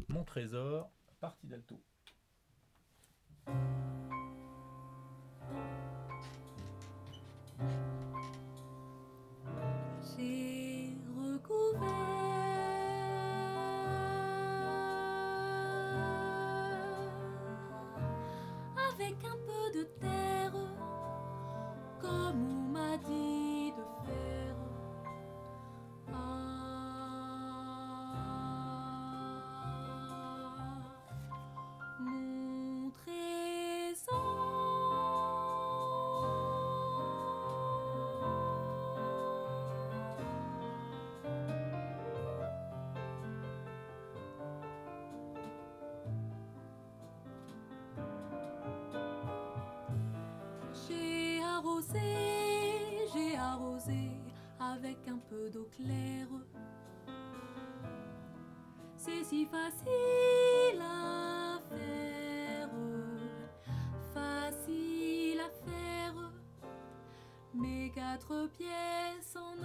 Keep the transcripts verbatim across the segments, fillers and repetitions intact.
Mon trésor, partie d'alto. J'ai recouvert avec un peu de terre, comme on m'a dit de faire. Ah, mon J'ai arrosé, j'ai arrosé avec un peu d'eau claire. C'est si facile à faire, facile à faire. Mes quatre pièces en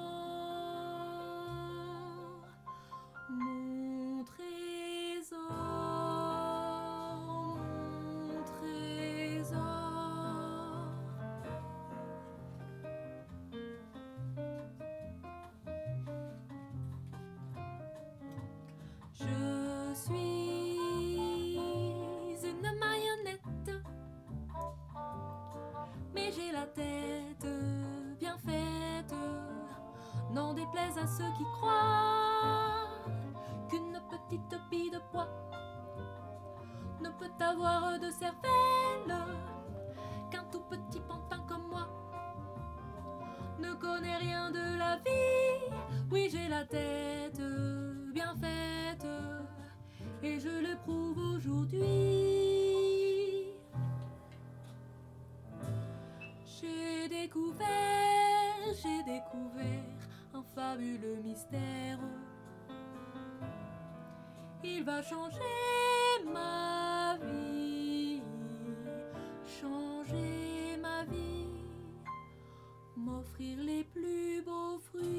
or, mon trésor, mon trésor. Je suis une marionnette, mais j'ai la tête bien faite. N'en déplaise à ceux qui croient qu'une petite bille de bois ne peut avoir de cervelle, qu'un tout petit pantin comme moi ne connaît rien de la vie. Oui, j'ai la tête bien faite et je le prouve aujourd'hui. J'ai découvert, j'ai découvert un fabuleux mystère. Il va changer ma vie, changer ma vie, m'offrir les plus beaux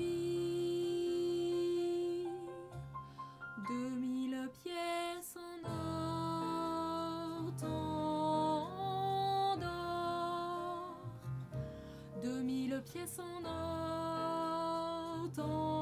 fruits. Deux mille pièces en or, tant d'or. Deux mille pièces en or, tant